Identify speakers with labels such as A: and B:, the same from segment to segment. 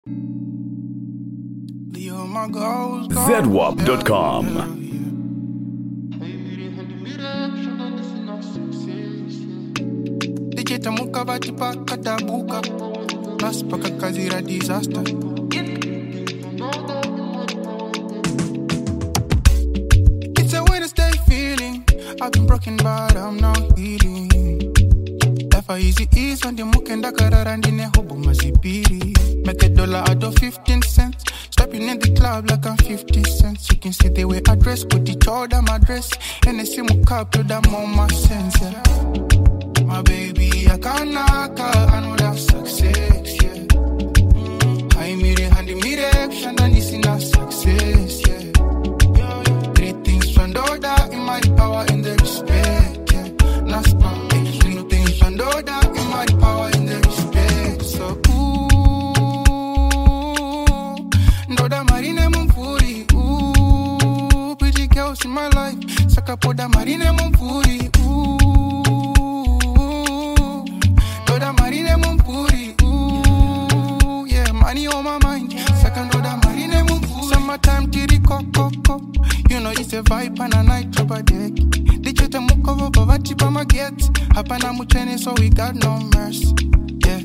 A: ZWAP.com.
B: Tamuka vatipa katabuka nas paka kazira disaster. It's a Wednesday feeling. I've been broken but I'm now healing. Life a easy ease when the mukenda kararandine hobo mazipiri. Make $1 out of 15 cents. Stepping in the club like I'm 50 cents. You can see the way I dress, put each other my dress. And I see muka to the mama sense, yeah. My baby, I can't knock her, I know that's success, yeah. I made it, hand me the action, and this is not success, yeah. Three things from that in my power and the respect, yeah. Not spam, three things from that in my power and the respect. So, Ndoda marine mumfuri, pretty girls in my life. Sakapoda marine mumfuri, marine mumpuri, ooh, yeah, money on my mind. Second order marine mumpuri. Summertime tiri koko. You know it's a vibe and a night club a deck. Dichete mukova bavati pa maget. Hapana muchene so we got no mercy. Yeah.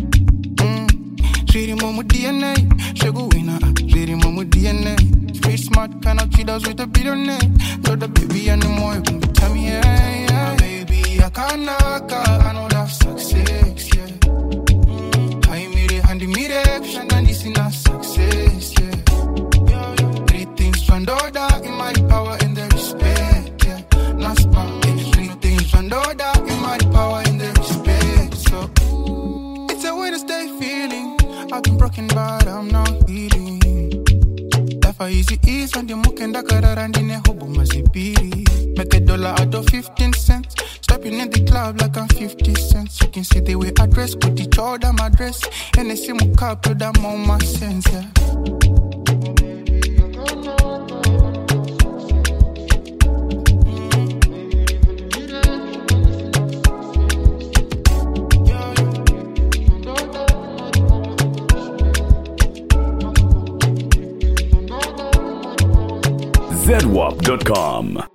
B: Shiri momu DNA. Shegu winner. Shiri momu DNA. Street smart kind of kiddos with a billionaire. Got the baby and the more. Tell me yeah. My baby, I can't knock her. I know that's success, yeah. I made it, hand me the action, and this is not success, yeah. Three things from that in my power and the respect, yeah. Not spam, three things from that in my power and the respect. So, it's a Wednesday feeling. I've been broken, but I'm now healing. Life a easy ease when the mukenda kararandine hobo mazipiri. Make $1 out of 15 cents. Stepping in the club like I'm 50 cents. You can see the way I dress, put each other my dress. And I see muka to the mama sense, yeah.
A: ZWAP.com.